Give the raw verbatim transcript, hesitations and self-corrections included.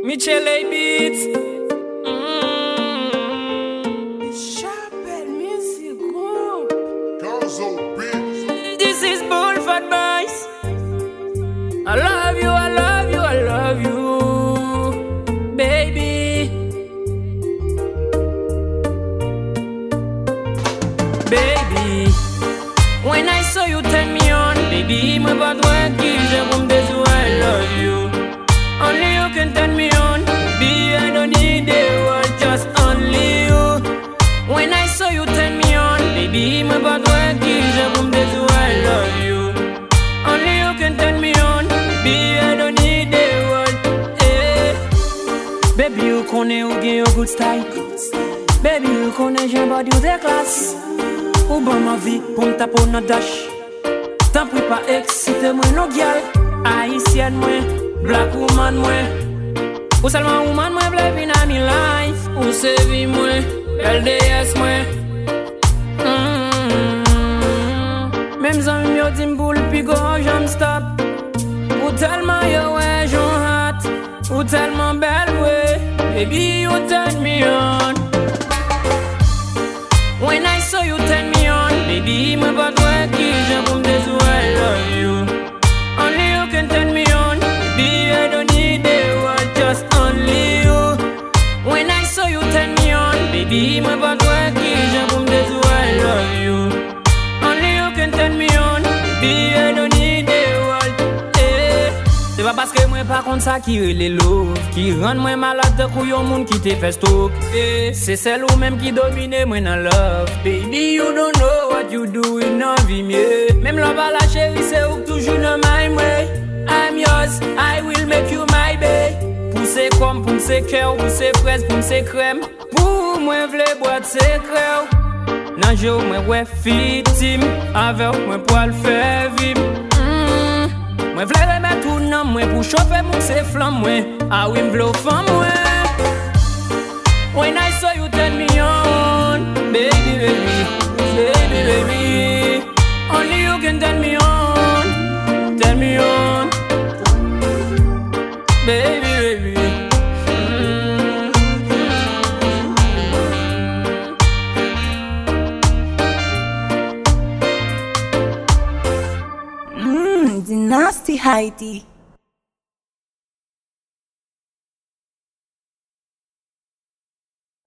Michele Beats. Mm. It's Chapel Music Group. Garzo Beats. This is Bullford Boys. I love you, I love you, I love you, baby. Baby, when I saw you turn me on, baby, my bad word gives you from this why I love you. Only you can turn me on, baby, I don't need the world, just only you. When I saw you turn me on, baby, my bad word gives you from this why I love you. Only you can turn me on, baby, I don't need the world, eh. Baby, you connais ou gen yo good style. Baby, you connais j'aime body ou de classe. Ou ban ma vie pour m'taper dans dash. T'en prie pas exciter moi no gyal. Haitienne moi, black woman moi. Ou seulement woman moi vle fin a mi life. Ou se vi moi, L D S moi. mm-hmm. Même zan yo di m'boule pi go j'am stop. Ou tellement yo ouais j'on hot. Ou tellement belle ouais. Baby you turn me on. When I saw you turn me on, baby, my bad work is you from this why I love you. Only you can turn me on, baby, I don't need the world, just only you. When I saw you turn me on, baby, my bad work is you from this why I love you. Only you can turn me on, baby, I don't need the world, eh. C'est pas parce que moi pas contre ça qui relève love, qui rend moi malade de couille au monde qui te fait stock, eh. C'est celle ou même qui domine moi dans love. Baby, you don't know what you do in la vie mieux. Même la la chérie, c'est ou toujours dans my way. I'm yours, I will make you my babe. Pousser comme, pousser cœur, pousser fraise, pousser crème. Pour moi, v'le boire de secret. Nan jour, moi, ouais, victime. Avec moi, pour le faire vivre. Moi v'le remettre tout nan moi pour chauffer mon c'est flamme moi. Ah oui m'v'le femme moi. When I saw you turn me on, baby baby, baby baby. Only you can turn me on, turn me on, baby baby. Mmm, the nasty Heidi.